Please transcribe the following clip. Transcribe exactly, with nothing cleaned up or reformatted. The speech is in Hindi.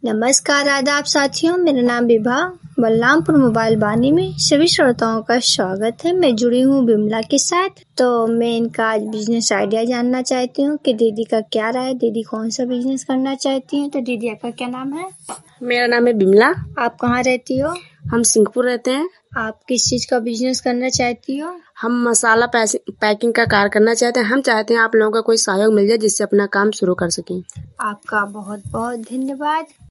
नमस्कार, आदाब साथियों। मेरा नाम विभा, बलरामपुर मोबाइल बानी में सभी श्रोताओं का स्वागत है। मैं जुड़ी हूँ बिमला के साथ। तो मैं इनका आज बिजनेस आइडिया जानना चाहती हूँ कि दीदी का क्या राय है, दीदी कौन सा बिजनेस करना चाहती हैं। तो दीदी आपका क्या नाम है? मेरा नाम है बिमला। आप कहाँ रहती हो? हम सिंहपुर रहते हैं। आप किस चीज का बिजनेस करना चाहती हो? हम मसाला पैकिंग का कार्य करना चाहते हैं। हम चाहते हैं आप लोगों का कोई सहयोग मिल जाए जिससे अपना काम शुरू कर सकें। आपका बहुत बहुत धन्यवाद।